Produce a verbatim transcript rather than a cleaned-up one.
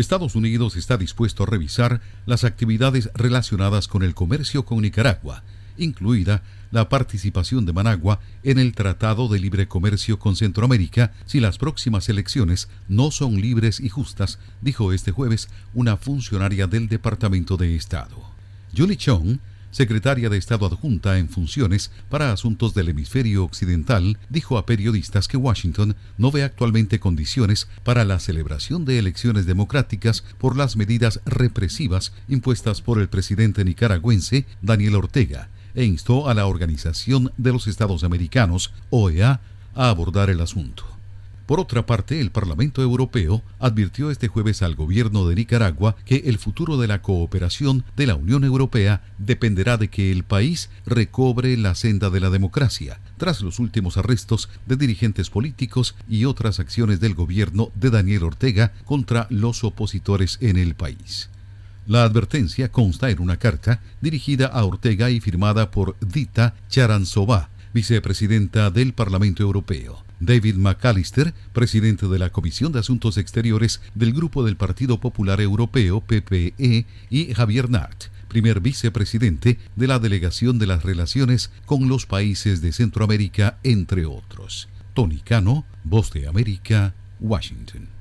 Estados Unidos está dispuesto a revisar las actividades relacionadas con el comercio con Nicaragua, incluida la participación de Managua en el Tratado de Libre Comercio con Centroamérica, si las próximas elecciones no son libres y justas, dijo este jueves una funcionaria del Departamento de Estado. Julie Chung, secretaria de Estado adjunta en funciones para asuntos del hemisferio occidental, dijo a periodistas que Washington no ve actualmente condiciones para la celebración de elecciones democráticas por las medidas represivas impuestas por el presidente nicaragüense Daniel Ortega, e instó a la Organización de los Estados Americanos, O E A, a abordar el asunto. Por otra parte, el Parlamento Europeo advirtió este jueves al gobierno de Nicaragua que el futuro de la cooperación de la Unión Europea dependerá de que el país recobre la senda de la democracia, tras los últimos arrestos de dirigentes políticos y otras acciones del gobierno de Daniel Ortega contra los opositores en el país. La advertencia consta en una carta dirigida a Ortega y firmada por Dita Charanzová, vicepresidenta del Parlamento Europeo, David McAllister, presidente de la Comisión de Asuntos Exteriores del Grupo del Partido Popular Europeo, P P E, y Javier Nart, primer vicepresidente de la Delegación de las Relaciones con los Países de Centroamérica, entre otros. Tony Cano, Voz de América, Washington.